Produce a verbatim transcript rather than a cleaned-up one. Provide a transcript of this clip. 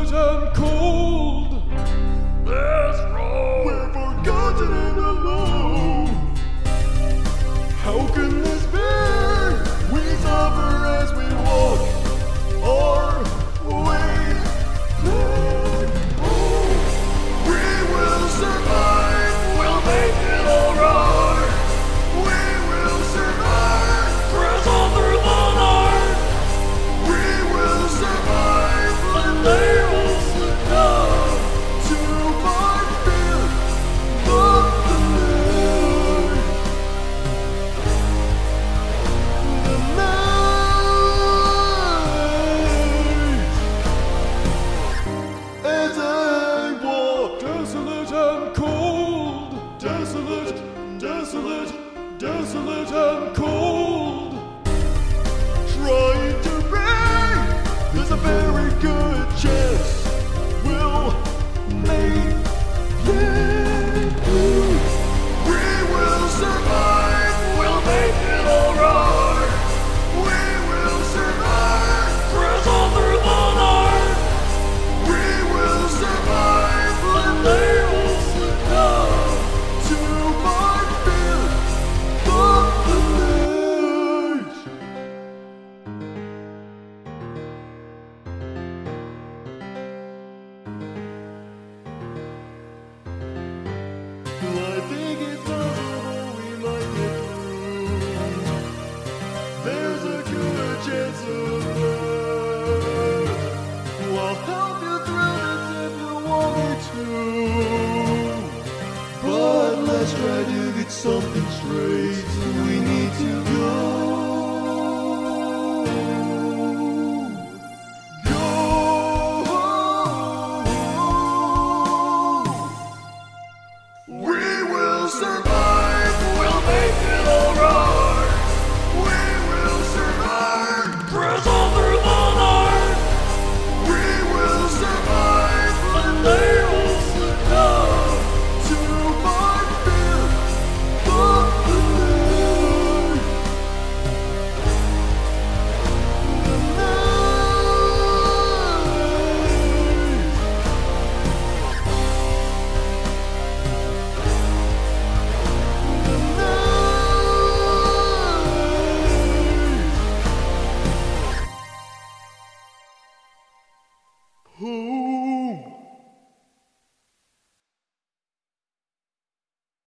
desolate and cold. That's wrong. We're forgotten and alone. How can this be? We suffer as we walk our way back home. We will survive. We'll make it alright. We will survive. Press on through the night. We will survive. And they will succumb To my fear of the night. The night. As I walk desolate and cold, desolate, desolate, desolate and cold, trying to break, there's a very good chance we'll make it through. We will survive. We'll make it alright. We will survive. Press on through the night. We will survive. And they will succumb To my fear of the night. I think it's possible we might get through. There's a good chance of that. I'll help you through this if you want me to. But let's try to get something straight. We need to go. Go. We will survive. We'll make it alright. We will survive. Press on through the night. We will survive. And they will succumb To my fear of the night. The night. The night. Oh.